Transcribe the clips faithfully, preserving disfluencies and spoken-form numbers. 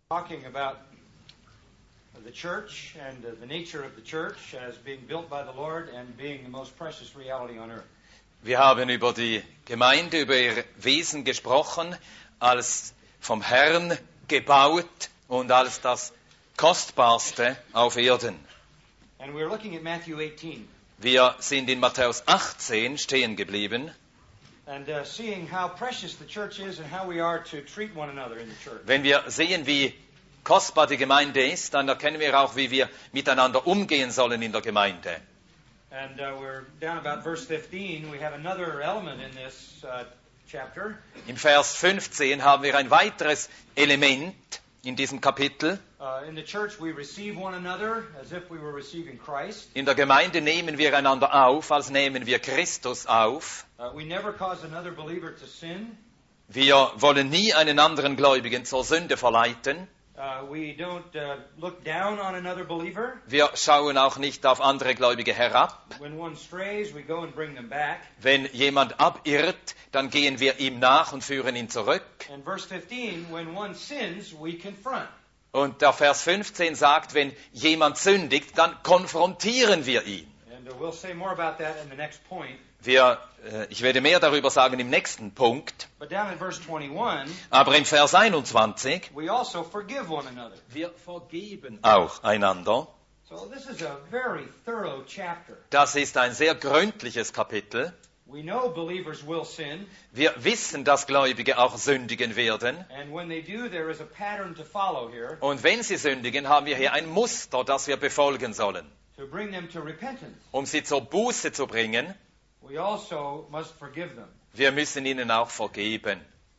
Talking about the church and the nature of the church as being built by the Lord and being the most precious reality on earth. Wir haben über die Gemeinde, über ihr Wesen gesprochen, als vom Herrn gebaut und als das Kostbarste auf Erden. And we're looking at Matthew eighteen. Wir sind in Matthäus achtzehn stehen geblieben. And uh, seeing how precious the church is and how we are to treat one another in the church. Wenn wir sehen, wie kostbar die Gemeinde ist, dann erkennen wir auch, wie wir miteinander umgehen sollen in der Gemeinde. And uh, we're down about verse fifteen. We have another element in this uh, chapter. Im Vers fünfzehn haben wir ein weiteres Element in diesem Kapitel. Uh, in the church we receive one another as if we were receiving Christ. In der Gemeinde nehmen wir einander auf, als nehmen wir Christus auf. Uh, we never cause another believer to sin. Wir wollen nie einen anderen Gläubigen zur Sünde verleiten. Uh, we don't uh, look down on another believer. Wir schauen auch nicht auf andere Gläubige herab. When one strays, we go and bring them back. Wenn jemand abirrt, dann gehen wir ihm nach und führen ihn zurück. And verse fifteen, when one sins, we confront. Und der Vers fünfzehn sagt, wenn jemand sündigt, dann konfrontieren wir ihn. And uh, we'll say more about that in the next point. Wir, äh, ich werde mehr darüber sagen im nächsten Punkt. But down in verse twenty-one, Aber im Vers einundzwanzig, we also forgive one another. wir vergeben auch einander. So this is a very thorough chapter. Das ist ein sehr gründliches Kapitel. We know believers will sin, Wir wissen, dass Gläubige auch sündigen werden. and when they do, there is a pattern to follow here Und wenn sie sündigen, haben wir hier ein Muster, das wir befolgen sollen. to bring them to repentance. Um sie zur Buße zu bringen, We also must forgive them. wir müssen ihnen auch vergeben.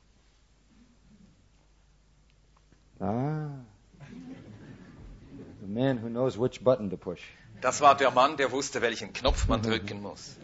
Ah. The man who knows which button to push. Das war der Mann, der wusste, welchen Knopf man drücken muss.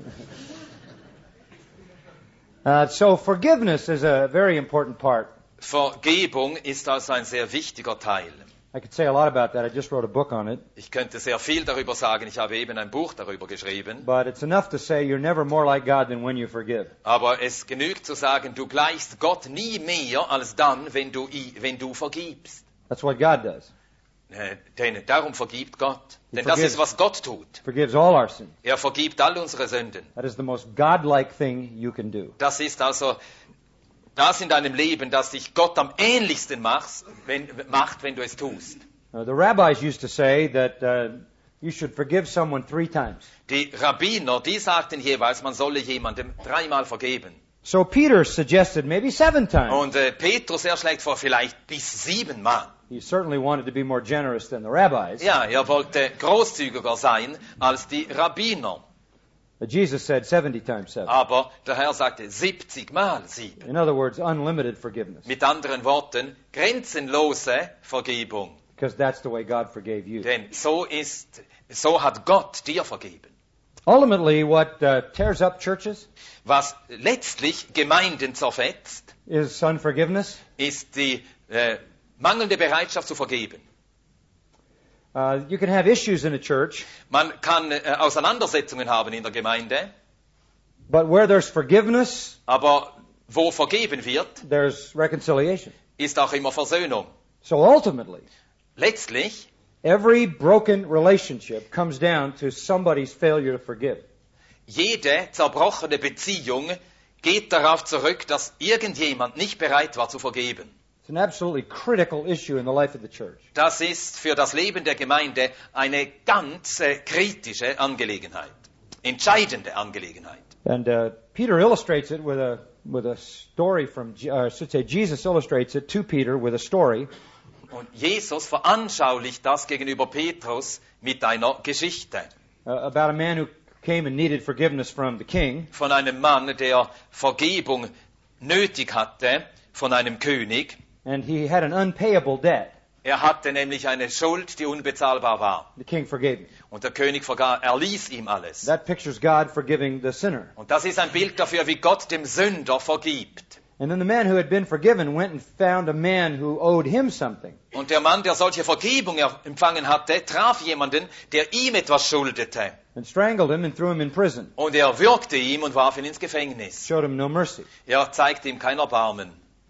Uh, so forgiveness is a very important part. Vergebung ist also ein sehr wichtiger Teil. I could say a lot about that. I just wrote a book on it. Ich könnte sehr viel darüber sagen. Ich habe eben ein Buch darüber geschrieben. But it's enough to say you're never more like God than when you forgive. Aber es genügt zu sagen, du gleichst Gott nie mehr als dann, wenn du, wenn du vergibst. That's what God does. Äh, Denn darum vergibt Gott. He Denn das forgives- ist, was Gott tut. Forgives all our sins. Er vergibt all unsere Sünden. That is the most godlike thing you can do. Das ist also das in deinem Leben, das dich Gott am ähnlichsten machst, wenn, macht, wenn du es tust. Uh, the rabbis used to say that uh, you should forgive someone three times. Die Rabbiner, die sagten jeweils, man solle jemandem dreimal vergeben. So Peter suggested maybe seven times. Und äh, Petrus, er schlägt vor, vielleicht bis siebenmal. He certainly wanted to be more generous than the rabbis. Ja, er wollte großzügiger sein als die Rabbiner. But Jesus said seventy times seven. Aber der Herr sagte siebzig mal sieben. In other words, unlimited forgiveness. Mit anderen Worten, grenzenlose Vergebung. Because that's the way God forgave you. Denn so ist, so hat Gott dir vergeben. Ultimately, what uh, tears up churches Was letztlich Gemeinden zerfetzt, is unforgiveness. ist die äh, mangelnde Bereitschaft zu vergeben. Uh, you can have issues in a church, Man kann äh, Auseinandersetzungen haben in der Gemeinde, but where there's forgiveness, aber wo vergeben wird, there's reconciliation. ist auch immer Versöhnung. So ultimately, Letztlich, every broken relationship comes down to somebody's failure to forgive. jede zerbrochene Beziehung geht darauf zurück, dass irgendjemand nicht bereit war zu vergeben. It's an absolutely critical issue in the life of the church. Das ist für das Leben der Gemeinde eine ganz äh, kritische Angelegenheit, entscheidende Angelegenheit. And uh, Peter illustrates it with a with a story from, uh, I should say, Jesus illustrates it to Peter with a story. Und Jesus veranschaulicht das gegenüber Petrus mit einer Geschichte Uh, about a man who came and needed forgiveness from the king. von einem Mann, der Vergebung nötig hatte von einem König. And he had an unpayable debt. Er hatte nämlich eine Schuld, die unbezahlbar war. The king forgave him. Und der König verga- erließ ihm alles. That pictures God forgiving the sinner. Und das ist ein Bild dafür, wie Gott dem Sünder vergibt. And then the man who had been forgiven went and found a man who owed him something. Und der Mann, der solche Vergebung er- empfangen hatte, traf jemanden, der ihm etwas schuldete. And strangled him and threw him in prison. Und er würgte ihm und warf ihn ins Gefängnis. Showed him no mercy. Er zeigte ihm kein Erbarmen.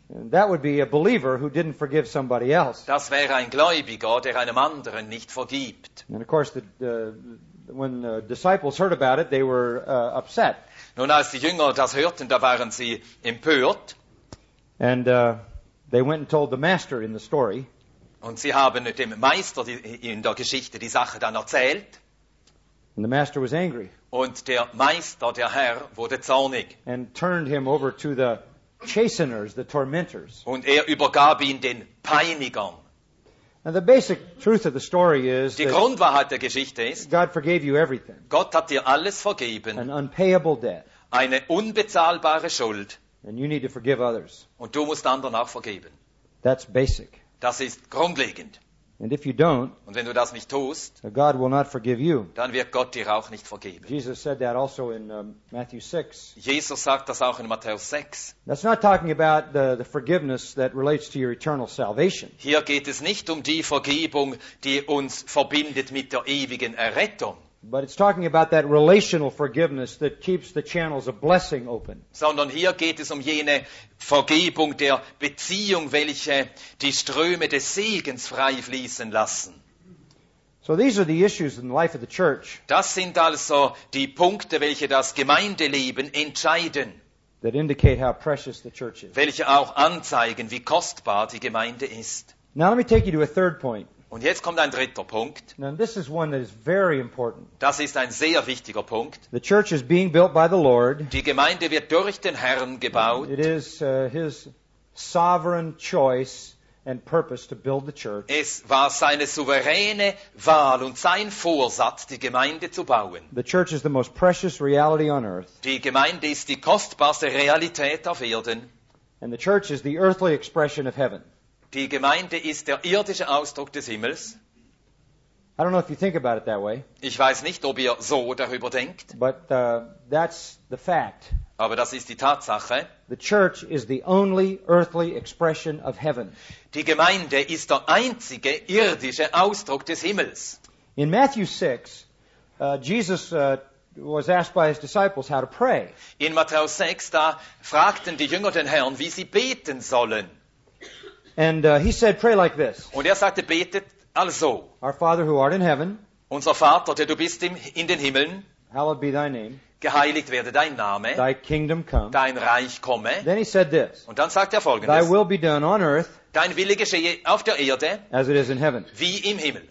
And that would be a believer who didn't forgive somebody else. Das wäre ein Gläubiger, der einem anderen nicht vergibt. And of course, the, uh, when the disciples heard about it, they were uh, upset. Nun, als die Jünger das hörten, da waren sie empört. And uh, they went and told the master in the story. Und sie haben dem Meister die, in der Geschichte die Sache dann erzählt. And the master was angry Und der Meister, der Herr, wurde zornig. and turned him over to the chasteners, the tormentors. Und er übergab ihn den Peinigern. Now, the basic truth of the story is Die that Grundwahrheit der Geschichte ist, God forgave you everything, Gott hat dir alles vergeben, an unpayable debt, eine unbezahlbare Schuld, and you need to forgive others. und du musst anderen auch vergeben. That's basic. Das ist grundlegend. And if you don't, Und wenn du das nicht tust, God will not forgive you. dann wird Gott dir auch nicht vergeben. Jesus said that also in um, Matthew six. Jesus sagt das auch in Matthäus sechs. That's not talking about the, the forgiveness that relates to your eternal salvation. Hier geht es nicht um die Vergebung, die uns verbindet mit der ewigen Errettung, But it's talking about that relational forgiveness that keeps the channels of blessing open. sondern hier geht es um jene Vergebung der Beziehung, welche die Ströme des Segens frei fließen lassen. So these are the issues in the life of the church Das sind also die Punkte, welche das Gemeindeleben entscheiden, that indicate how precious the church is. welche auch anzeigen, wie kostbar die Gemeinde ist. Now let me take you to a third point. Und jetzt kommt ein dritter Punkt. Now this is one that is very important. Das ist ein sehr wichtiger Punkt. The church is being built by the Lord. Die Gemeinde wird durch den Herrn gebaut. It is uh, His sovereign choice and purpose to build the church. Es war seine souveräne Wahl und sein Vorsatz, die Gemeinde zu bauen. The church is the most precious reality on earth. Die Gemeinde ist die kostbarste Realität auf Erden. And the church is the earthly expression of heaven. Die Gemeinde ist der irdische Ausdruck des Himmels. I don't know if you think about it that way, Ich weiß nicht, ob ihr so darüber denkt, but uh, that's the fact. aber das ist die Tatsache. The church is the only earthly expression of heaven. Die Gemeinde ist der einzige irdische Ausdruck des Himmels. In Matthew six, uh, Jesus uh, was asked by his disciples how to pray. In Matthäus sechs, da fragten die Jünger den Herrn, wie sie beten sollen. And uh, he said, pray like this. Und er sagte, betet also. Our Father who art in heaven, Unser Vater, der du bist im, in den Himmeln, hallowed be thy name. geheiligt werde dein Name, Thy kingdom come. dein Reich komme. Then he said this, Und dann sagt er thy Folgendes, will be done on earth dein Wille geschehe auf der Erde as it is in heaven. wie im Himmel.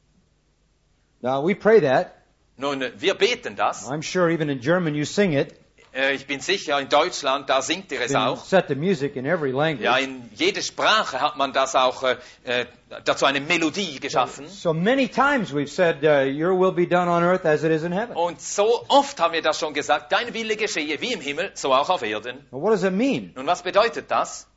Now we pray that. Nun, wir beten das. I'm sure even in German you sing it. Äh, Ich bin sicher, in Deutschland, da singt ihr es Been auch. set to music in every language. Ja, in jeder Sprache hat man das auch, äh, äh, dazu eine Melodie geschaffen. So many times we've said, uh, your will be done on earth as it is in heaven. Und so oft haben wir das schon gesagt, dein Wille geschehe wie im Himmel, so auch auf Erden. Well, what does it mean? Nun, was bedeutet das?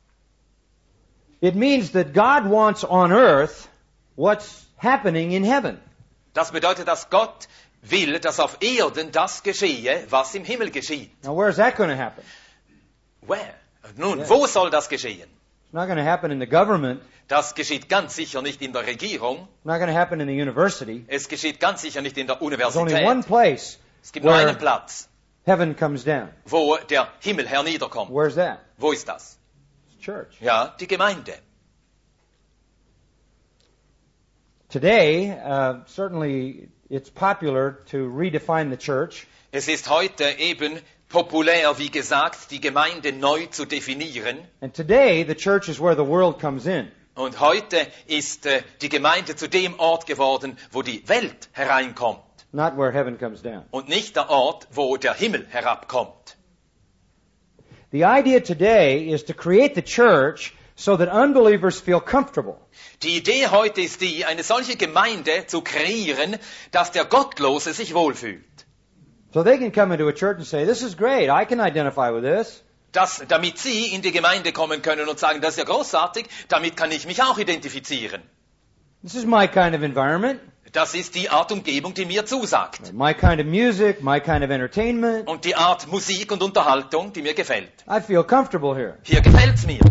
It means that God wants on earth what's happening in heaven. Das bedeutet, dass Gott will, dass auf Erden das geschehe, was im Himmel geschieht. Now where's that going to happen? Where? Nun, Ja. wo soll das geschehen? It's not going to happen in the government. Das geschieht ganz sicher nicht in der Regierung. It's not going to happen in the university. Es geschieht ganz sicher nicht in der There's only one Universität. place Es gibt nur where einen Platz, heaven comes down. wo der Himmel herniederkommt. Where's that? Wo ist das? It's church. Ja, die Gemeinde. Today, uh, certainly it's popular to redefine the church. Es ist heute eben populär, wie gesagt, die Gemeinde neu zu definieren. And today, the church is where the world comes in. Und heute ist äh, die Gemeinde zu dem Ort geworden, wo die Welt hereinkommt. Not where heaven comes down. Und nicht der Ort, wo der Himmel herabkommt. The idea today is to create the church so that unbelievers feel comfortable. Die Idee heute ist die, eine solche Gemeinde zu kreieren, dass der Gottlose sich wohlfühlt. So they can come into a church and say, this is great, I can identify with this. Das, damit sie in die Gemeinde kommen können und sagen, das ist ja großartig, damit kann ich mich auch identifizieren. This is my kind of environment, Das ist die Art Umgebung, die mir zusagt. my kind of music, my kind of entertainment. Und die Art Musik und Unterhaltung, die mir gefällt. I feel comfortable here. Hier gefällt's mir.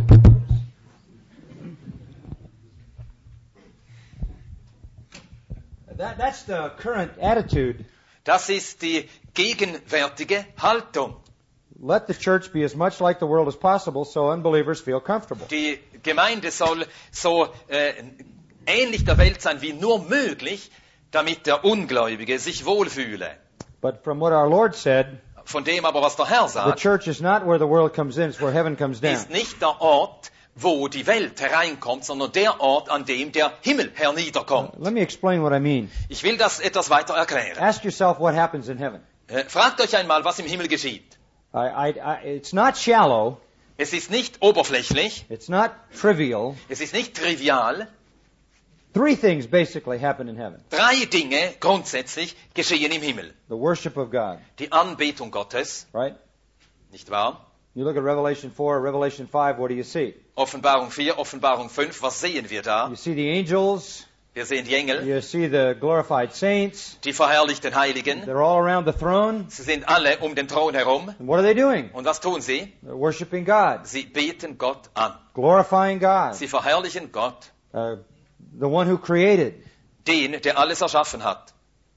That, that's the current attitude. Das ist die gegenwärtige Haltung. let the church be as much like the world as possible so unbelievers feel comfortable. Die Gemeinde soll so äh, ähnlich der Welt sein wie nur möglich, damit der Ungläubige sich wohlfühle. But from what our Lord said, Von dem aber, was der Herr the sagt, church is not where the world comes in, it's where heaven comes down. ist nicht der Ort, wo die Welt hereinkommt, sondern der Ort, an dem der Himmel herniederkommt. Let me explain what I mean. Ich will das etwas weiter erklären. Ask yourself what happens in heaven. Äh, Fragt euch einmal, was im Himmel geschieht. I, I, I, it's not shallow, Es ist nicht oberflächlich, it's not trivial. es ist nicht trivial. Three things basically happen in heaven. Drei Dinge grundsätzlich geschehen im Himmel. The worship of God, Die Anbetung Gottes, right? nicht wahr? You look at Revelation four, Revelation five, what do you see? Offenbarung vier, Offenbarung fünf, was sehen wir da? You see the angels, Wir sehen die Engel, you see the glorified saints, die verherrlichten Heiligen. they're all around the throne. Sie sind alle um den Thron herum. And what are they doing? Und was tun sie? They're worshiping God, Sie beten Gott an. glorifying God, Sie verherrlichen Gott, uh, the one who created. den, der alles erschaffen hat.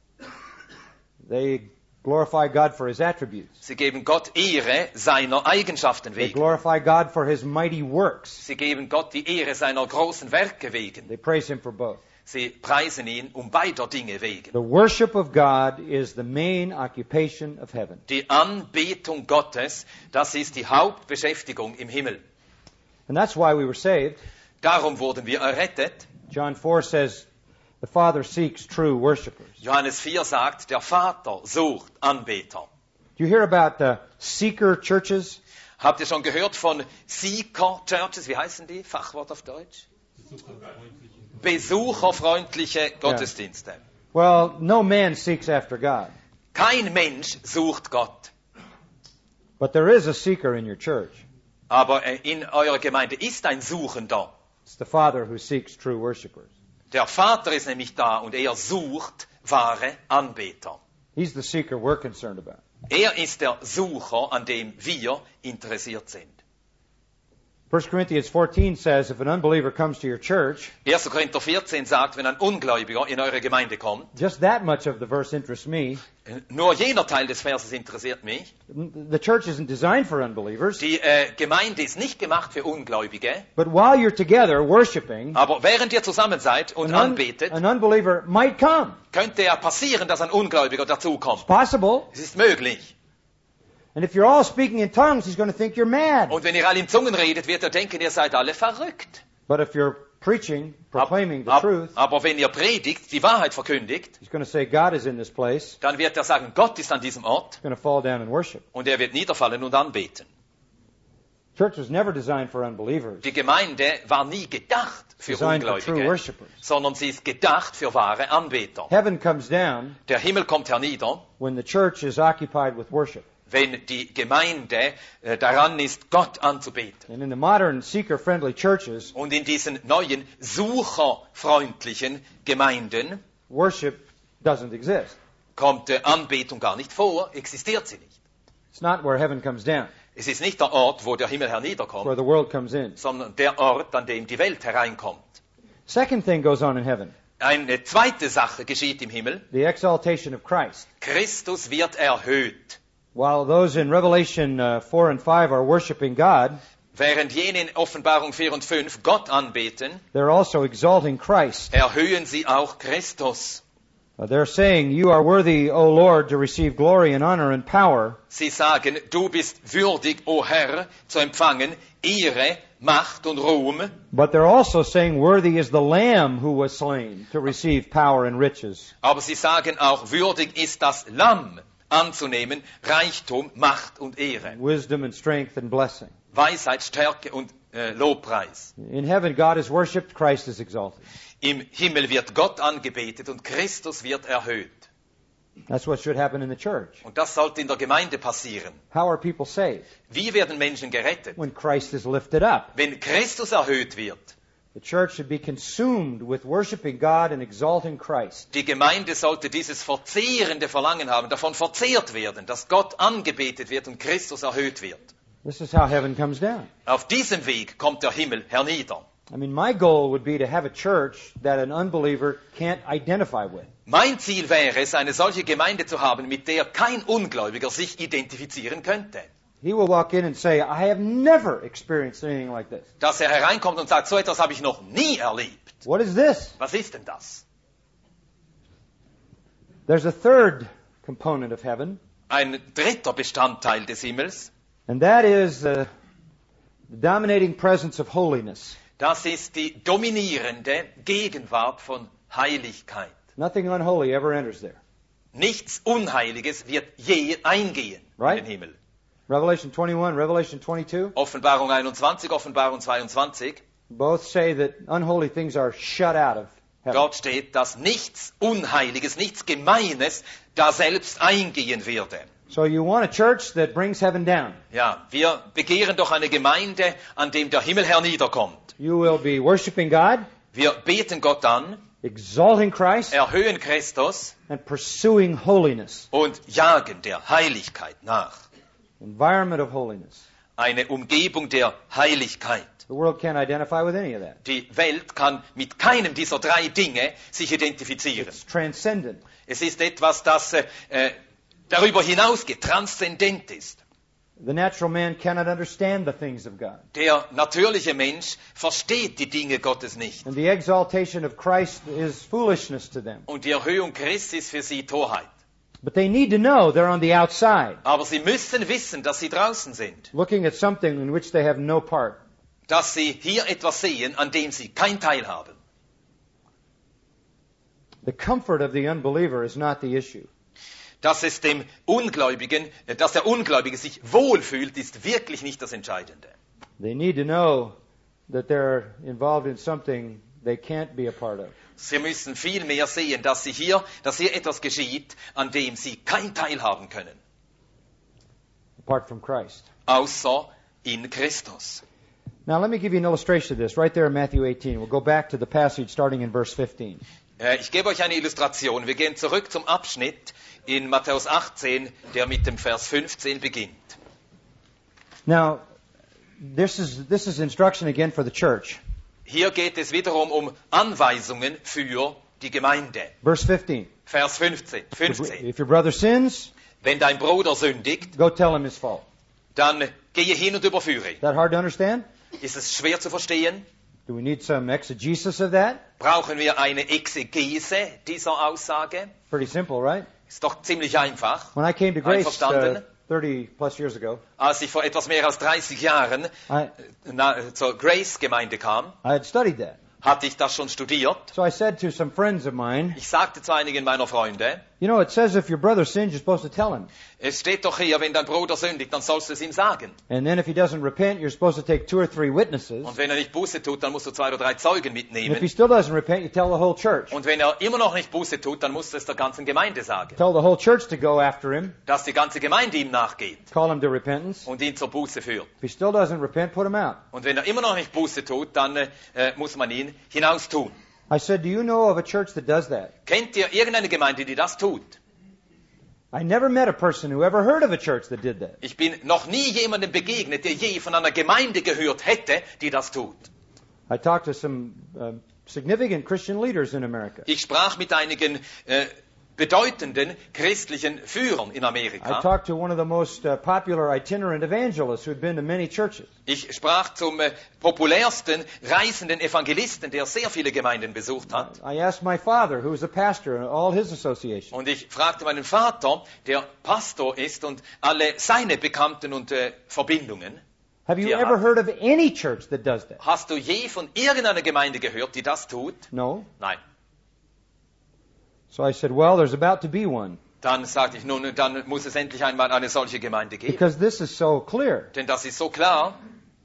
They glorify God for His attributes. Sie geben Gott Ehre seiner Eigenschaften They wegen. glorify God for His mighty works. Sie geben Gott die Ehre seiner großen Werke wegen. They praise Him for both. Sie preisen ihn um beider Dinge wegen. The worship of God is the main occupation of heaven. Die Anbetung Gottes, das ist die Hauptbeschäftigung im Himmel. And that's why we were saved. Darum wurden wir errettet. John four says, the Father seeks true worshipers. Johannes vier sagt, der Vater sucht Anbeter. Do you hear about the seeker churches? Habt ihr schon gehört von Seeker Churches? Wie heißen die? Fachwort auf Deutsch? Besucherfreundliche Gottesdienste. Well, no man seeks after God. Kein Mensch sucht Gott. But there is a seeker in your church. Aber in eurer Gemeinde ist ein Suchender. It's the Father who seeks true worshipers. Der Vater ist nämlich da und er sucht wahre Anbeter. He's the seeker we're concerned about. Er ist der Sucher, an dem wir interessiert sind. First Corinthians fourteen says, if an unbeliever comes to your church, erster Korinther vierzehn sagt, wenn ein Ungläubiger in eure Gemeinde kommt, just that much of the verse interests me. nur jener Teil des Verses interessiert mich. The church isn't designed for unbelievers. Die äh, Gemeinde ist nicht gemacht für Ungläubige, But while you're together worshiping, aber während ihr zusammen seid und an, un- anbetet, an unbeliever might come. könnte ja passieren, dass ein Ungläubiger dazukommt. Possible. Es ist möglich. And if you're all speaking in tongues, he's going to think you're mad. Und wenn ihr alle in Zungen redet, wird er denken, ihr seid alle verrückt. But if you're preaching, Ab, proclaiming the ab, truth, aber wenn ihr predigt, die Wahrheit verkündigt, he's going to say God is in this place. dann wird er sagen, Gott ist an diesem Ort, He's going to fall down and worship. und er wird niederfallen und anbeten. Church was never designed for unbelievers. Die Gemeinde war nie gedacht für Designed for true Ungläubige, worshipers. sondern sie ist gedacht für wahre Anbeter. Heaven comes down Der Himmel kommt hernieder, when the church is occupied with worship. wenn die Gemeinde äh, daran ist, Gott anzubeten. And in the modern seeker-friendly churches, Und in diesen neuen, sucherfreundlichen Gemeinden worship doesn't exist. kommt äh, Anbetung gar nicht vor, existiert sie nicht. It's not where heaven comes down. Es ist nicht der Ort, wo der Himmel It's where herniederkommt, the world comes in. sondern der Ort, an dem die Welt hereinkommt. Second thing goes on in heaven. Eine zweite Sache geschieht im Himmel. The exaltation of Christ. Christus wird erhöht. While those in Revelation uh, four and five are worshiping God, Während jene in Offenbarung vier und fünf Gott anbeten, they're also exalting Christ. erhöhen sie auch Christus. Uh, they're saying, you are worthy, O Lord, to receive glory and honor and power. Sie sagen, du bist würdig, o Herr, zu empfangen Ehre, Macht und Ruhm. But they're also saying, worthy is the Lamb who was slain to receive power and riches. Aber sie sagen auch, würdig ist das Lamm anzunehmen, Reichtum, Macht und Ehre. Wisdom and strength and blessing. Weisheit, Stärke und äh, Lobpreis. In heaven, God is worshipped, Christ is exalted. Im Himmel wird Gott angebetet und Christus wird erhöht. That's what should happen in the church. Und das sollte in der Gemeinde passieren. How are people saved? Wie werden Menschen gerettet? When Christ is lifted up. Wenn Christus erhöht wird. The church should be consumed with worshiping God and exalting Christ. Die Gemeinde sollte dieses verzehrende Verlangen haben, davon verzehrt werden, dass Gott angebetet wird und Christus erhöht wird. This is how heaven comes down. Auf diesem Weg kommt der Himmel hernieder. I mean, my goal would be to have a church that an unbeliever can't identify with. Mein Ziel wäre es, eine solche Gemeinde zu haben, mit der kein Ungläubiger sich identifizieren könnte. he will walk in and say, I have never experienced anything like this. Dass er hereinkommt und sagt, so etwas habe ich noch nie erlebt. What is this? Was ist denn das? There's a third component of heaven, Ein dritter Bestandteil des Himmels, and that is the dominating presence of holiness. das ist die dominierende Gegenwart von Heiligkeit. Nothing unholy ever enters there. Nichts Unheiliges wird je eingehen Right. in den Himmel. Revelation twenty-one, Revelation twenty-two, Offenbarung einundzwanzig, Offenbarung zweiundzwanzig. both say that unholy things are shut out of heaven. Dort steht, dass nichts Unheiliges, nichts Gemeines da selbst eingehen werde. So you want a church that brings heaven down. Ja, wir begehren doch eine Gemeinde, an dem der Himmel herniederkommt. You will be worshiping God, Wir beten Gott an, exalting Christ, erhöhen Christus and pursuing holiness. und jagen der Heiligkeit nach. Environment of holiness. Eine Umgebung der Heiligkeit. The world can't identify with any of that. Die Welt kann mit keinem dieser drei Dinge sich identifizieren. It's transcendent. Es ist etwas, das äh, äh, darüber hinausgeht, transzendent ist. The natural man cannot understand the things of God. Der natürliche Mensch versteht die Dinge Gottes nicht. And the exaltation of Christ is foolishness to them. Und die Erhöhung Christi ist für sie Torheit. But they need to know they're on the outside, Aber sie müssen wissen, dass sie draußen sind. looking at something in which they have no part. Dass sie hier etwas sehen, an dem sie kein Teil haben. The comfort of the unbeliever is not the issue. Dass es dem Ungläubigen, äh, dass der Ungläubige sich wohlfühlt, ist wirklich nicht das Entscheidende. They need to know that they're involved in something they can't be a part of. Sie müssen viel mehr sehen, dass sie hier, dass hier etwas geschieht, an dem sie kein Teil haben können. Apart from Christ. Außer in Christus. Now let me give you an illustration of this right there in Matthew eighteen. We'll go back to the passage starting in verse fifteen. Äh, Ich gebe euch eine Illustration. Wir gehen zurück zum Abschnitt in Matthäus achtzehn, der mit dem Vers fünfzehn beginnt. Now, this is this is instruction again for the church. Hier geht es wiederum um Anweisungen für die Gemeinde. Verse fifteen. Vers fünfzehn. fünfzehn. If your brother sins, Wenn dein Bruder sündigt, go tell him his fault. dann gehe hin und überführe ihn. Is that hard to understand? Ist es schwer zu verstehen? Do we need some exegesis of that? Brauchen wir eine Exegese dieser Aussage? Pretty simple, right? Ist doch ziemlich einfach. When I came to Grace uh, Einverstanden? thirty plus years ago, Als ich vor etwas mehr als dreißig Jahren I, na, zur Grace-Gemeinde kam, I had studied that. hatte ich das schon studiert. So I said to some friends of mine, Ich sagte zu einigen meiner Freunde, you know, it says if your brother sins, you're supposed to tell him. es steht doch hier, wenn dein Bruder sündigt, dann sollst du es ihm sagen. And then if he doesn't repent, you're supposed to take two or three witnesses. Und wenn er nicht Buße tut, dann musst du zwei oder drei Zeugen And if he mitnehmen. still doesn't repent, you tell the whole church. Und wenn er immer noch nicht Buße tut, dann musst du es der ganzen Gemeinde sagen. Tell the whole church to go after him, Dass die ganze Gemeinde ihm nachgeht call him to repentance. und ihn zur Buße führt. If he still doesn't repent, put him out. Und wenn er immer noch nicht Buße tut, dann äh, muss man ihn hinaustun. I said, do you know of a church that does that? Kennt ihr irgendeine Gemeinde, die das tut? I never met a person who ever heard of a church that did that. Ich bin noch nie jemandem begegnet, der je von einer Gemeinde gehört hätte, die das tut. I talked to some uh, significant Christian leaders in America. Ich sprach mit einigen äh, bedeutenden christlichen Führern in I Amerika. talked to one of the most uh, popular itinerant evangelists who'd been to many churches. Ich sprach zum äh, populärsten reisenden Evangelisten, der sehr viele Gemeinden besucht hat. I asked my father, who was a pastor in all his associations. Und ich fragte meinen Vater, der Pastor ist und alle seine Bekannten und äh, Verbindungen, Have you Yeah. ever heard of any church that does that? hast du je von irgendeiner Gemeinde gehört, die das tut? No. Nein. So I said, well, there's about to be one. Dann sagte ich, nun, dann muss es endlich einmal eine solche Gemeinde geben. Because this is so clear. Denn das ist so klar.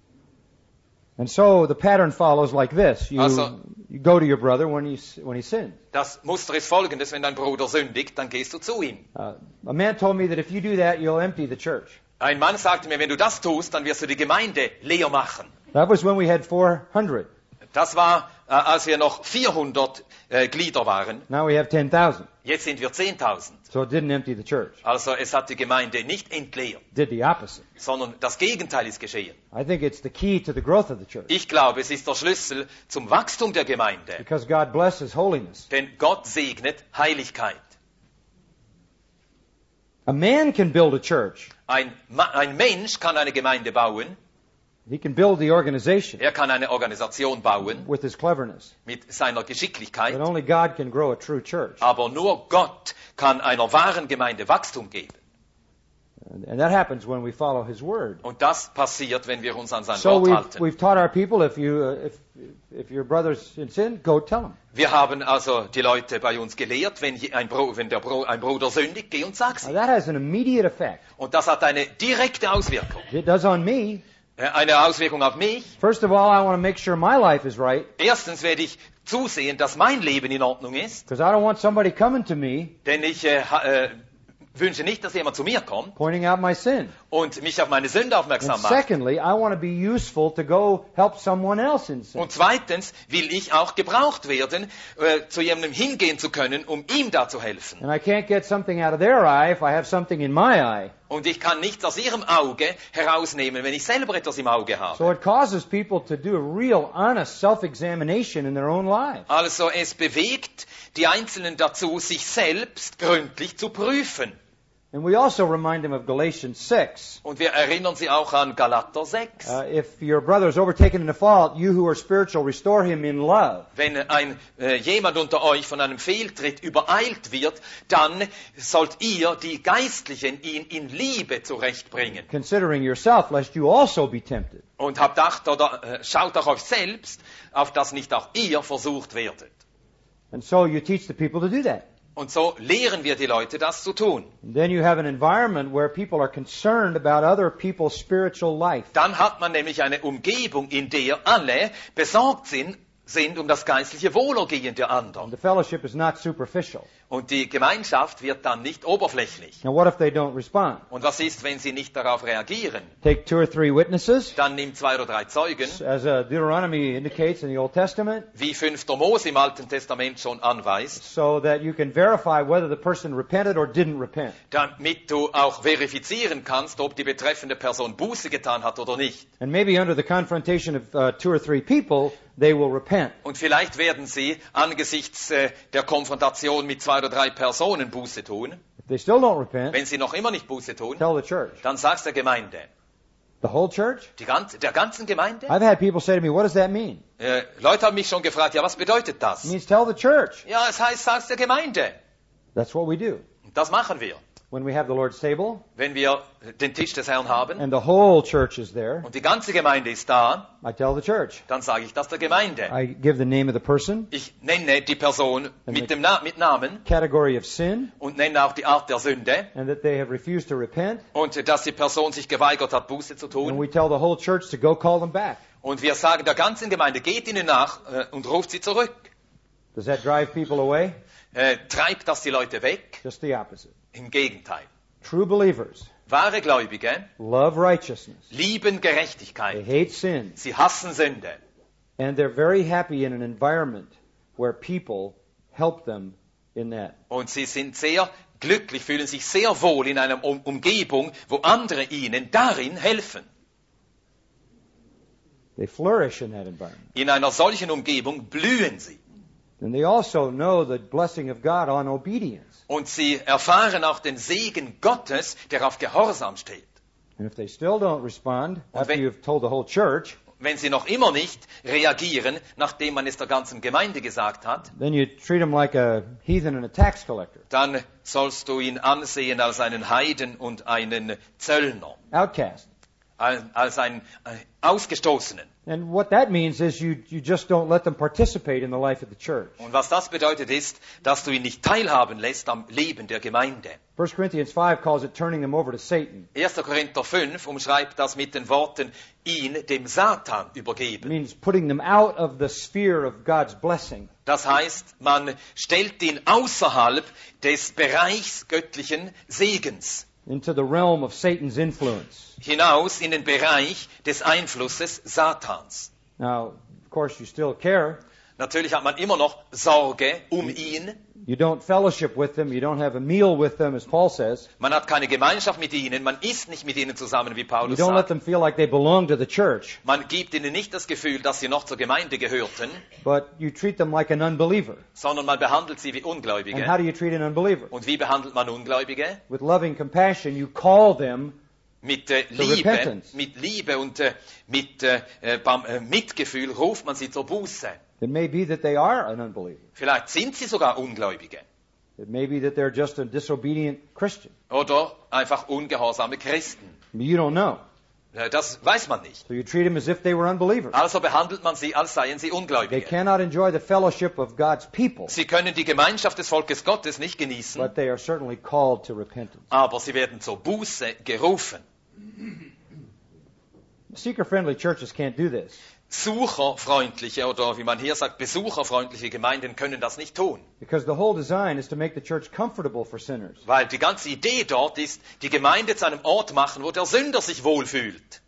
And so the pattern follows like this. You, Also- you go to your brother when he, when he sins. Das Muster ist folgendes, wenn dein Bruder sündigt, dann gehst du zu ihm. Uh, a man told me that if you do that, you'll empty the church. Ein Mann sagte mir, wenn du das tust, dann wirst du die Gemeinde leer machen. That was when we had four hundred. Das war, äh, als wir noch vierhundert äh, Glieder waren. Now we have ten thousand. Jetzt sind wir zehntausend. So it didn't empty the church. Also es hat die Gemeinde nicht entleert, Did the opposite. sondern das Gegenteil ist geschehen. I think it's the key to the growth of the church. Ich glaube, es ist der Schlüssel zum Wachstum der Gemeinde. Because God blesses holiness. Denn Gott segnet Heiligkeit. A man can build a church. Ein, Ma- ein Mensch kann eine Gemeinde bauen, He can build the organization er kann eine Organisation bauen with his cleverness. mit seiner Geschicklichkeit, But only God can grow a true church. aber nur Gott kann einer wahren Gemeinde Wachstum geben. And and that happens when we follow His Word. Und das passiert, wenn wir uns an sein So Wort we've, halten. we've taught our people, if you, uh, if, if your brother's in sin, go tell him. Wir haben also die Leute bei uns gelehrt, wenn, je- ein, Bro, wenn der Bro, ein Bruder sündigt, geh und sag's Now ihm. that has an immediate effect. Und das hat eine direkte Auswirkung. It does on me. Äh, Eine Auswirkung auf mich. First of all, I want to make sure my life is right, Erstens werde ich zusehen, dass mein Leben in Ordnung ist, because I don't want somebody coming to me denn ich äh, ha- äh, wünsche nicht, dass jemand zu mir kommt pointing out my sin. und mich auf meine Sünde aufmerksam And macht. secondly, I want to be useful to go help someone else in sin. Und zweitens will ich auch gebraucht werden, äh, zu jemandem hingehen zu können, um ihm da zu helfen. And I can't get something out of their eye if I have something in my eye. Und ich kann nichts aus ihrem Auge herausnehmen, wenn ich selber etwas im Auge habe. So it causes people to do a real honest self-examination in their own lives. Also es bewegt die Einzelnen dazu, sich selbst gründlich zu prüfen. And we also remind them of Galatians six. Und wir erinnern sie auch an Galater sechs. Uh, if your brother is overtaken in a fault, you who are spiritual, restore him in love. Wenn ein, äh, jemand unter euch von einem Fehltritt übereilt wird, dann sollt ihr, die Geistlichen, ihn in Liebe zurechtbringen. Considering yourself, lest you also be tempted. Und habt Acht oder äh, schaut auch euch selbst, auf dass nicht auch ihr versucht werdet. And so you teach the people to do that. Und so lehren wir die Leute, das zu tun. And then you have an environment where people are concerned about other people's spiritual life. Dann hat man nämlich eine Umgebung, in der alle besorgt sind, sind um das geistliche Wohlergehen der And anderen. the fellowship is not superficial. Und die Gemeinschaft wird dann nicht oberflächlich. Now what if they don't respond? Und was ist, wenn sie nicht darauf reagieren? Take two or three witnesses, Dann nimm zwei oder drei Zeugen, as uh, Deuteronomy indicates in the Old Testament, wie fünfter Mose im Alten Testament schon anweist, so that you can verify whether the person repented or didn't repent. damit du auch verifizieren kannst, ob die betreffende Person Buße getan hat oder nicht. And maybe under the confrontation of uh, two or three people, they will repent. Und vielleicht werden sie angesichts äh, der Konfrontation mit zwei oder drei Personen Buße tun. If they still don't repent, Wenn sie noch immer nicht Buße tun, tell the church. dann sag's der Gemeinde. The whole church? Die ganze, der ganzen Gemeinde? I've had people say to me, what does that mean? Äh, Leute haben mich schon gefragt, ja, was bedeutet das? It means tell the church. Ja, es heißt, sag's der Gemeinde. That's what we do. Und das machen wir. When we have the Lord's table, Wenn wir den Tisch des Herrn haben and the whole church is there, und die ganze Gemeinde ist da, I tell the church. dann sage ich das der Gemeinde. I give the name of the person, Ich nenne die Person mit dem Na mit Namen category of sin, und nenne auch die Art der Sünde and that they have refused to repent. und dass die Person sich geweigert hat, Buße zu And tun. we tell the whole church to go call them back. Und wir sagen der ganzen Gemeinde, geht ihnen nach äh, und ruft sie zurück. Does that drive people away? Äh, treibt das die Leute weg? Just the opposite. Im Gegenteil. True believers Wahre Gläubige love righteousness. lieben They Gerechtigkeit. hate sin. Sie hassen Sünde. And they're very happy in an environment where people help them in that. Und sie sind sehr glücklich, fühlen sich sehr wohl in einer um Umgebung, wo andere ihnen darin helfen. They flourish in that environment. In einer solchen Umgebung blühen sie. And they also know the blessing of God on obedience. Und sie erfahren auch den Segen Gottes, der auf Gehorsam steht. And if they still don't respond Und after wenn- you've told the whole church, Wenn sie noch immer nicht reagieren, nachdem man es der ganzen Gemeinde gesagt hat, then you treat them like a heathen and a tax collector. dann sollst du ihn ansehen als einen Heiden und einen Zöllner, Outcast. als als einen äh, Ausgestoßenen. And what that means is you, you just don't let them participate in the life of the church. Und was das bedeutet ist, dass du ihn nicht teilhaben lässt am Leben der Gemeinde. First Corinthians five calls it turning them over to Satan. erster Korinther fünf umschreibt das mit den Worten, ihn dem Satan It übergeben. means putting them out of the sphere of God's blessing. Das heißt, man stellt ihn außerhalb des Bereichs göttlichen Segens Into the realm of Satan's influence. hinaus in den Bereich des Einflusses Satans. Now, of course, you still care. Natürlich hat man immer noch Sorge um ihn. You don't fellowship with them. You don't have a meal with them, as Paul says. Man hat keine Gemeinschaft mit ihnen. Man isst nicht mit ihnen zusammen, wie You Paulus don't let sagt. them feel like they belong to the church. Man gibt ihnen nicht das Gefühl, dass sie noch zur Gemeinde gehörten, But you treat them like an unbeliever. sondern man behandelt sie wie And how Ungläubige. do you treat an unbeliever? Und wie behandelt man Ungläubige? With loving compassion, you call them Mit äh, to Liebe, repentance. mit Liebe und äh, mit äh, äh, beim, äh, Mitgefühl ruft man sie zur Buße. It may be that they are an unbeliever. Vielleicht sind sie sogar Ungläubige It may be that they're just a disobedient Christian. oder einfach ungehorsame Christen. You don't know. Äh, Das weiß man nicht. So you treat them as if they were unbelievers. Also behandelt man sie, als seien sie They Ungläubige. cannot enjoy the fellowship of God's people, Sie können die Gemeinschaft des Volkes Gottes nicht genießen, but they are certainly called to repentance. aber sie werden zur Buße gerufen. Seeker-friendly churches can't do this Sucherfreundliche oder wie man hier sagt, besucherfreundliche Gemeinden können das nicht tun. because the whole design is to make the church comfortable for sinners. Weil die ganze Idee dort ist, die Gemeinde zu einem Ort machen, wo der Sünder sich wohlfühlt.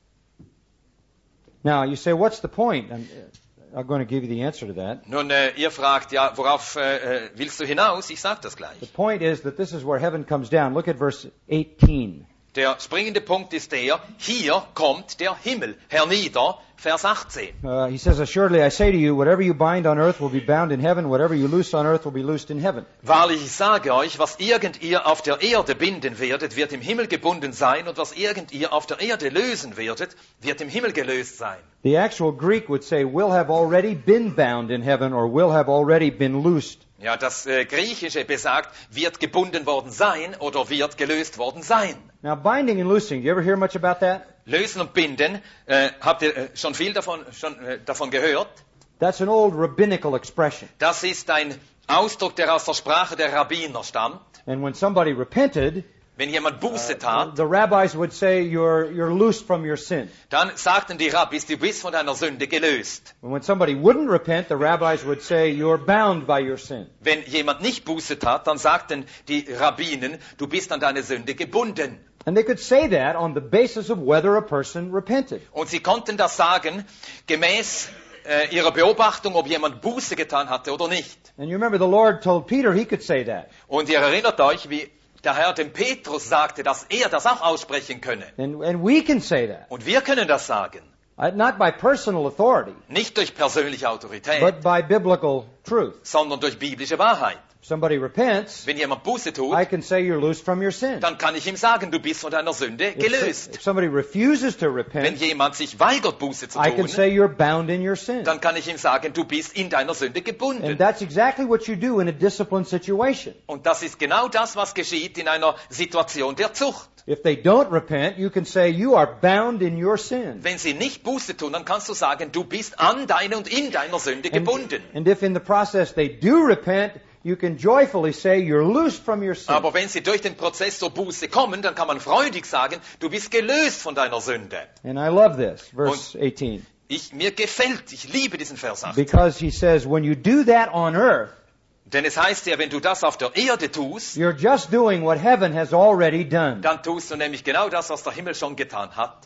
Now, you say, what's the point? I'm, I'm going to give you the answer to that. Nun, äh, ihr fragt, ja, worauf äh, äh, willst du hinaus? Ich sage das The gleich. point is that this is where heaven comes down. Look at verse eighteen. Der springende Punkt ist der, hier kommt der Himmel hernieder, Vers achtzehn. Uh, he says, assuredly I say to you, whatever you bind on earth will be bound in heaven, whatever you loose on earth will be loosed in heaven. Wahrlich, ich sage euch, was irgend ihr auf der Erde binden werdet, wird im Himmel gebunden sein, und was irgend ihr auf der Erde lösen werdet, wird im Himmel gelöst sein. The actual Greek would say, will have already been bound in heaven, or will have already been loosed. Ja, das äh, Griechische besagt, wird gebunden worden sein oder wird gelöst worden sein. Now, binding and loosing, do you ever hear much about that? Lösen und binden, äh, habt ihr äh, schon viel davon, schon, äh, davon gehört? That's an old rabbinical expression. Das ist ein Ausdruck, der aus der Sprache der Rabbiner stammt. And when somebody repented, Wenn jemand Buße tat, the rabbis would say, you're, you're loosed from your sin. dann sagten die Rabbis, du bist von deiner Sünde gelöst. And when somebody wouldn't repent, the rabbis would say, you're bound by your sin. Wenn jemand nicht Buße tat, dann sagten die Rabbinen, du bist an deine Sünde gebunden. And they could say that on the basis of whether a person repented. Und sie konnten das sagen, gemäß äh, ihrer Beobachtung, ob jemand Buße getan hatte oder nicht. And you remember the Lord told Peter he could say that. Und ihr erinnert euch, wie der Herr dem Petrus sagte, dass er das auch aussprechen könne. And, and we can say that. Und wir können das sagen. Uh, Not by personal authority, Nicht durch persönliche Autorität, but by biblical truth. sondern durch biblische Wahrheit. If somebody repents, Wenn jemand Buße tut, I can say you're loosed from your sin. dann kann ich ihm sagen, du bist von deiner Sünde If, gelöst. if somebody refuses to Wenn repent, jemand sich weigert, Buße zu I can tun, say you're bound in your sin. dann kann ich ihm sagen, du bist in deiner Sünde And gebunden. that's exactly what you do in a disciplined situation. Und das ist genau das, was geschieht in einer Situation der Zucht. If they don't repent, you can say you are bound in your sin. Wenn sie nicht Buße tun, dann kannst du sagen, du bist an deine und in deiner Sünde And, gebunden. and if in the process they do repent, you can joyfully say you're loosed from your sin. Aber wenn sie durch den Prozess zur Buße kommen, dann kann man freudig sagen, du bist gelöst von deiner Sünde. And I love this, verse eighteen. Ich, mir gefällt, ich liebe diesen Vers acht. Because he says, when you do that on earth, Denn es heißt ja, wenn du das auf der Erde tust, you're just doing what heaven has already done. dann tust du nämlich genau das, was der Himmel schon getan hat.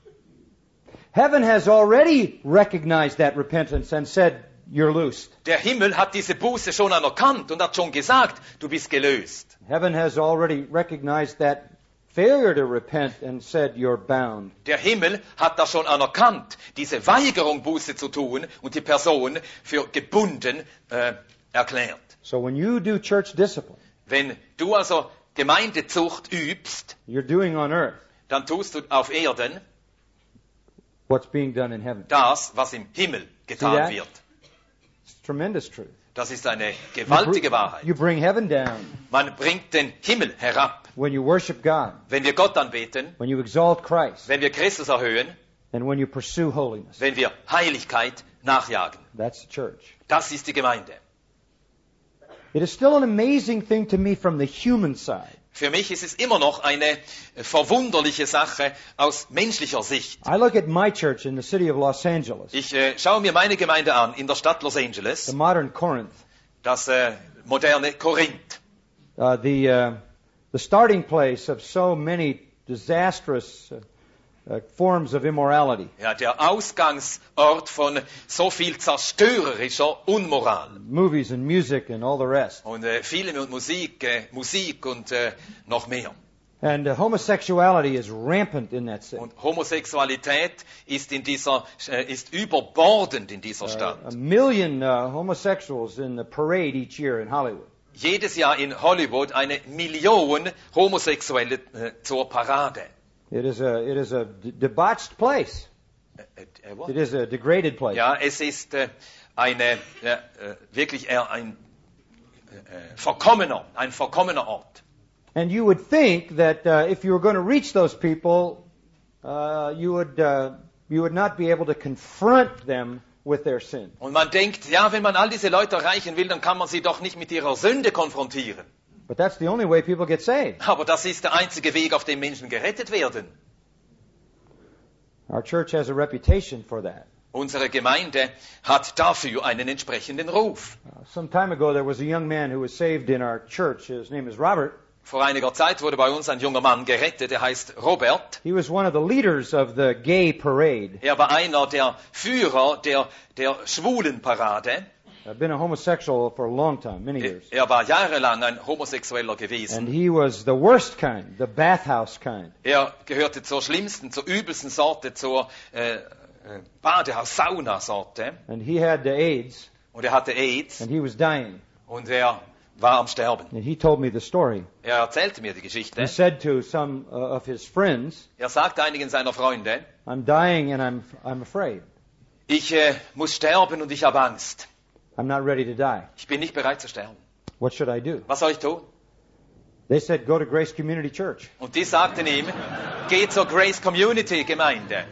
Heaven has already recognized that repentance and said, you're loosed. Der Himmel hat diese Buße schon anerkannt und hat schon gesagt, du bist gelöst. Heaven has already recognized that failure to repent and said, you're bound. Der Himmel hat das schon anerkannt, diese Weigerung Buße zu tun und die Person für gebunden äh, erklärt. So when you do church discipline, Wenn du also Gemeindezucht übst, you're doing on earth dann tust du auf Erden what's being done in heaven. das, was im Himmel See getan that? wird. It's tremendous truth. Das ist eine You br- gewaltige Wahrheit. You bring heaven down Man bringt den Himmel herab. when you worship God, Wenn wir Gott anbeten, when you exalt Christ, wenn wir Christus erhöhen, and when you pursue holiness. wenn wir Heiligkeit nachjagen. That's the church. Das ist die Gemeinde. It is still an amazing thing to me from the human side. Für mich ist es immer noch eine verwunderliche Sache aus menschlicher Sicht. I look at my church in the city of Los Angeles, Ich äh, schaue mir meine Gemeinde an in der Stadt Los Angeles, the modern Corinth, das äh, moderne Korinth. uh, the uh, the starting place of so many disastrous uh, uh, forms of immorality. Ja, der Ausgangsort von so viel zerstörerischer Unmoral. Movies and music and all the rest. Und äh, Filme und Musik, äh, Musik und äh, noch mehr. And uh, homosexuality is rampant in that city. Und Homosexualität ist in dieser äh, ist überbordend in dieser Uh, Stadt. a million uh, homosexuals in the parade each year in Hollywood. Jedes Jahr in Hollywood eine Million Homosexuelle äh, zur Parade. It is a it is a de- debauched place. Äh, äh, what? It is a degraded place. Ja, es ist äh, eine, äh, äh, wirklich eher ein äh, verkommener, ein verkommener Ort. And you would think that uh, if you were going to reach those people, uh, you would uh, you would not be able to confront them with their sin. Und man denkt, ja, wenn man all diese Leute erreichen will, dann kann man sie doch nicht mit ihrer Sünde konfrontieren. But that's the only way people get saved. Aber das ist der einzige Weg, auf dem Menschen gerettet werden. Our church has a reputation for that. Unsere Gemeinde hat dafür einen entsprechenden Ruf. Uh, some time ago, there was a young man who was saved in our church. His name is Robert. Vor einiger Zeit wurde bei uns ein junger Mann gerettet, der heißt Robert. He was one of the leaders of the gay parade. Er war einer der Führer der, der Schwulenparade. I've been a homosexual for a long time, many years. Er war jahrelang ein Homosexueller And gewesen. he was the worst kind, the bathhouse kind. Er gehörte zur schlimmsten, zur übelsten Sorte, zur äh, äh, Badehaus-Sauna-Sorte. And he had the AIDS, Und er hatte AIDS and he was dying. und er war am Sterben. And he told me the story. Er erzählte mir die Geschichte. He said to some uh, of his friends, Er sagte einigen seiner Freunde, I'm dying and I'm, I'm afraid. ich äh, muss sterben und ich habe Angst. I'm not ready to die. Ich bin nicht bereit zu sterben. What should I do? Was soll ich tun? They said, go to Grace Community Church. Und die sagten ihm, geh zur Grace Community Gemeinde.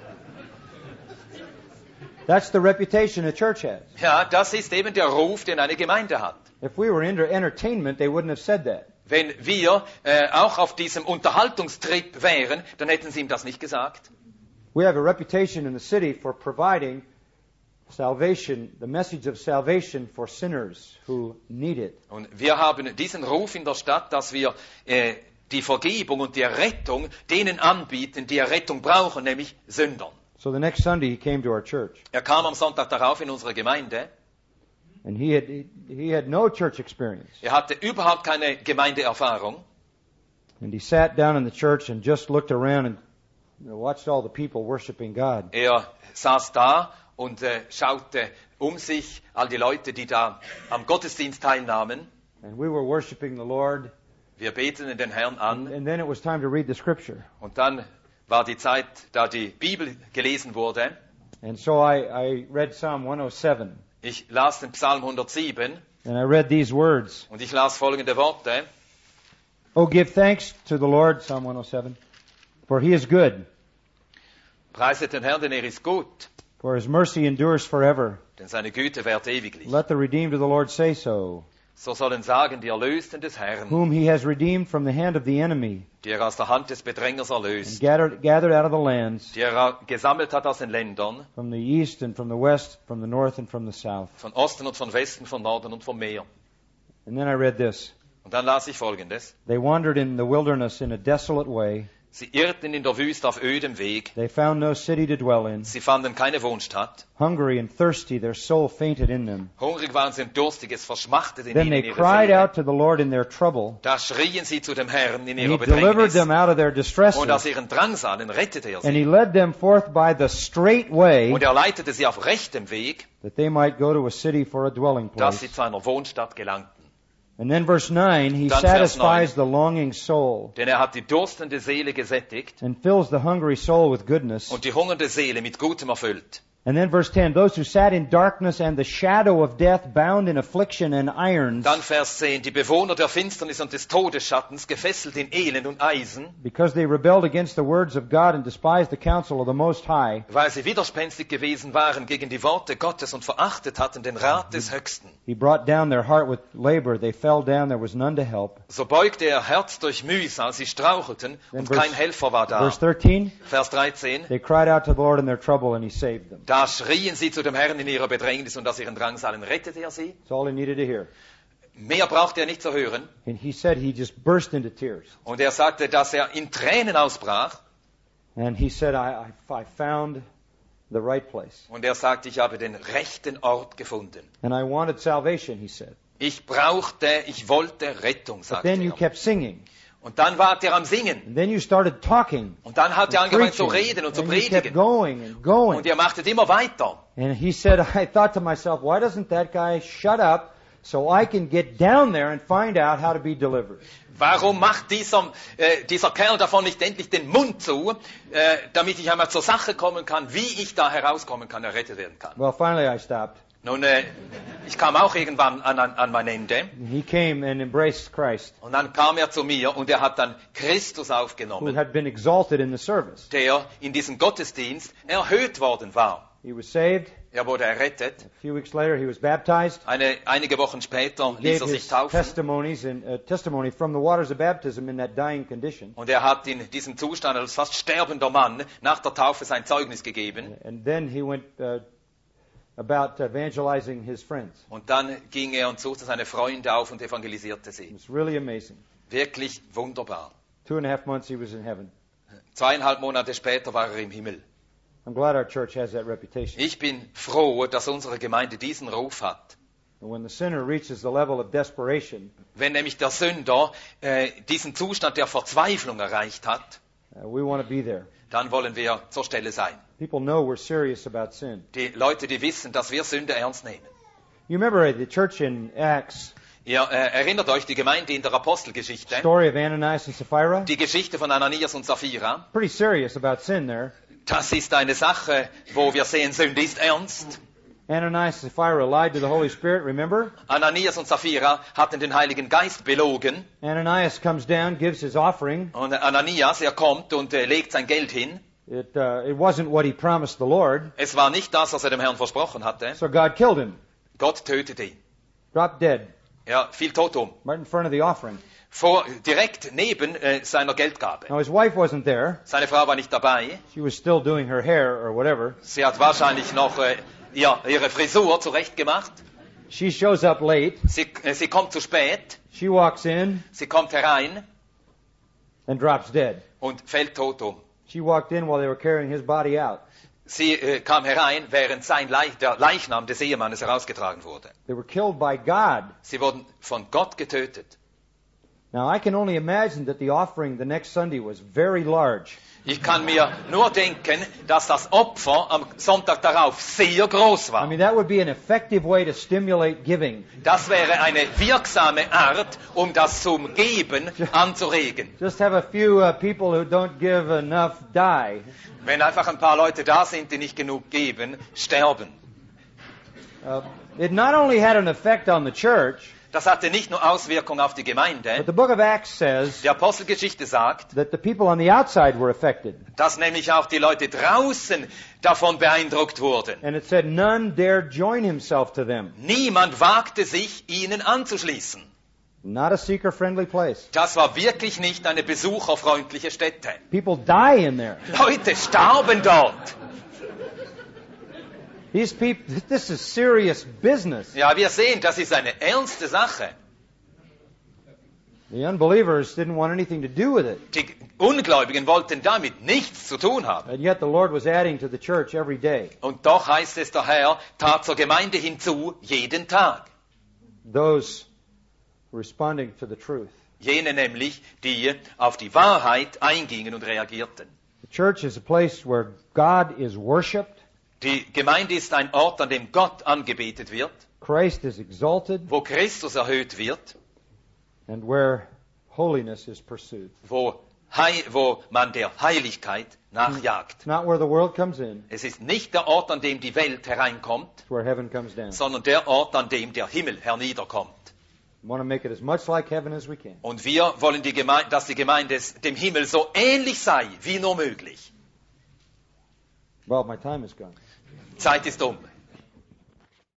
That's the reputation a church has. Ja, das ist eben der Ruf, den eine Gemeinde hat. If we were into entertainment, they wouldn't have said that. Wenn wir äh, auch auf diesem Unterhaltungstrip wären, dann hätten sie ihm das nicht gesagt. We have a reputation in the city for providing salvation, the message of salvation for sinners who need it. Und wir haben diesen Ruf in der Stadt, dass wir äh, die Vergebung und die Errettung denen anbieten, die Errettung brauchen, nämlich Sündern. So the next Sunday he came to our church, Er kam am Sonntag darauf in unsere Gemeinde. and he had he had no church experience. Er hatte überhaupt keine Gemeindeerfahrung. And he sat down in the church and just looked around and you know, watched all the people worshiping God. Er saß da und äh, schaute um sich, all die Leute, die da am Gottesdienst teilnahmen. And we were worshiping the Lord. Wir beteten den Herrn an. And then it was time to read the scripture. Und dann war die Zeit, da die Bibel gelesen wurde. And so I, I read Psalm one oh seven. Ich las den Psalm hundertsieben And I read these words. und ich las folgende Worte. Oh, give thanks to the Lord, Psalm one oh seven, for he is good, Preiset den Herrn, denn er ist gut, for his mercy endures forever. denn seine Güte währt ewiglich. Let the redeemed of the Lord say so, So sollen sagen die Erlösten des Herrn, whom he has redeemed from the hand of the enemy, die er aus der Hand des Bedrängers and erlöst, gathered, gathered out of the lands, die er gesammelt hat aus den Ländern, from the east and from the west, from the north and from the south. von Osten und von Westen, von Norden und vom Meer. And then I read this. Und dann las ich folgendes. They wandered in the wilderness in a desolate way. Sie irrten in der Wüste auf ödem Weg. They found no city to dwell in. Sie fanden keine Wohnstatt. Hungry and thirsty, their soul fainted in them. Hungrig waren sie und durstig, es verschmachtete in Then ihnen they ihre cried Seele. out to the Lord in their trouble. Da schrien sie zu dem Herrn in And ihrer he delivered Bedrängnis. them out of their distresses. Und aus ihren Drangsalen rettete er And he sie. led them forth by the straight way, Und er leitete sie auf rechtem Weg, that they might go to a city for a dwelling dass sie place. zu einer Wohnstadt gelangten. And then verse nine, he Dann Vers satisfies the longing soul Denn er hat die durstende Seele gesättigt and fills the hungry soul with goodness. und die hungernde Seele mit Gutem erfüllt. And then verse ten, those who sat in darkness and the shadow of death, bound in affliction and irons, Dann Vers zehn. Die Bewohner der Finsternis und des Todesschattens, gefesselt in Elend und Eisen, because they rebelled against the words of God and despised the counsel of the Most High, weil sie widerspenstig gewesen waren gegen die Worte Gottes und verachtet hatten den Rat des Höchsten. he brought down their heart with labor. They fell down, there was none to help. So beugte er Herz durch Mühsal, sie strauchelten Then und verse- kein Helfer war da. Verse thirteen, Vers dreizehn. they cried out to the Lord in their trouble and he saved them. Da schrien sie zu dem Herrn in ihrer Bedrängnis und aus ihren Drangsalen rettete er sie. That's all he needed to hear. Mehr brauchte er nicht zu hören. And he said he just burst into tears. Und er sagte, dass er in Tränen ausbrach. And he said, I, I, I found the right place. Und er sagte, ich habe den rechten Ort gefunden. And I wanted salvation, he said. Ich brauchte, ich wollte Rettung, But sagte then you er. kept singing. Und dann war er am Singen. And then you started talking. Und dann hat er and angefangen zu preaching. reden und zu And you kept predigen. going and going. Und er machte immer weiter. And he said, I thought to myself, why doesn't that guy shut up, so I can get down there and find out how to be delivered. Warum macht dieser, äh, dieser Kerl davon nicht endlich den Mund zu, äh, damit ich einmal zur Sache kommen kann, wie ich da herauskommen kann, errettet werden kann? Well, finally I stopped. Nun, äh, ich kam auch irgendwann an, an, an mein Ende. He came and embraced Christ, Und dann kam er zu mir und er hat dann Christus who aufgenommen, had been exalted in the service. der in diesem Gottesdienst erhöht worden war. He was saved. Er wurde errettet. A few weeks later, he was baptized. Eine, einige Wochen später ließ Gave er sich his taufen. testimonies and uh, testimony from the waters of baptism in that dying condition. Und er hat in diesem Zustand als fast sterbender Mann nach der Taufe sein Zeugnis gegeben. And then he went uh, about evangelizing his friends. Und dann ging er und suchte seine Freunde auf und evangelisierte It sie. was really amazing. Wirklich wunderbar. Two and a half months he was in heaven. Zweieinhalb Monate später war er im Himmel. I'm glad our church has that reputation. Ich bin froh, dass unsere Gemeinde diesen Ruf hat. And when the sinner reaches the level of desperation, Wenn nämlich der Sünder äh, diesen Zustand der Verzweiflung erreicht hat, uh, we want to be there. dann wollen wir zur Stelle sein. People know we're serious about sin. Die Leute, die wissen, dass wir Sünde ernst nehmen. You remember the church in Acts, Ihr äh, erinnert euch die Gemeinde in der Apostelgeschichte, story of Ananias and Sapphira? die Geschichte von Ananias und Sapphira. Pretty serious about sin there. Das ist eine Sache, wo wir sehen, Sünde ist ernst. Ananias and Sapphira lied to the Holy Spirit, remember? Ananias und Sapphira hatten den Heiligen Geist belogen. Ananias comes down, gives his offering. Und Ananias, er kommt und äh, legt sein Geld hin. It, uh, it wasn't what he promised the Lord, Es war nicht das, was er dem Herrn versprochen hatte. so God killed him. Gott tötete ihn. Dropped dead, Er fiel tot um. right in front of the offering. Vor, direkt neben äh, seiner Geldgabe. Now his wife wasn't there. Seine Frau war nicht dabei. She was still doing her hair or whatever. Sie hat wahrscheinlich noch äh, ja, ihre Frisur zurechtgemacht. She shows up late. Sie, äh, sie kommt zu spät. She walks in Sie kommt herein and drops dead. und fällt tot um. She walked in while they were carrying his body out. Sie äh, kam herein, während sein Leich, der Leichnam des Ehemannes herausgetragen wurde. They were killed by God. Sie wurden von Gott getötet. Now I can only imagine that the offering the next Sunday was very large. Ich kann mir nur denken, dass das Opfer am Sonntag darauf sehr groß I war. mean, that would be an effective way to stimulate giving. Das wäre eine wirksame Art, um das zum Geben anzuregen. Just have a few uh, people who don't give enough die. Wenn einfach ein paar Leute da sind, die nicht genug geben, sterben. Uh, it not only had an effect on the church, Das hatte nicht nur Auswirkungen auf die but Gemeinde. the book of Acts says Die Apostelgeschichte sagt, that the people on the outside were affected. dass nämlich auch die Leute draußen davon beeindruckt wurden. And it said none dared join himself to them. Niemand wagte sich, ihnen anzuschließen. Not a seeker-friendly place. Das war wirklich nicht eine besucherfreundliche Stätte. People die in there. Leute starben dort. These people, this is serious business. Ja, wir sehen, das ist eine ernste Sache. The unbelievers didn't want anything to do with it. Die Ungläubigen wollten damit nichts zu tun haben. And yet the Lord was adding to the church every day. Und doch heißt es, der Herr tat zur Gemeinde hinzu, jeden Tag. Those responding to the truth. Jene nämlich, die auf die Wahrheit eingingen und reagierten. The church is a place where God is worshipped, Die Gemeinde ist ein Ort, an dem Gott angebetet wird, Christ is exalted, wo Christus erhöht wird, and where holiness is pursued. wo, Hei- wo man der Heiligkeit nachjagt. It's not where the world comes in, Es ist nicht der Ort, an dem die Welt hereinkommt, it's where heaven comes down. sondern der Ort, an dem der Himmel herniederkommt. We want to make it as much like heaven as we can. Und wir wollen, die Gemeinde, dass die Gemeinde es dem Himmel so ähnlich sei, wie nur möglich. Well, my time is gone. Zeit ist um.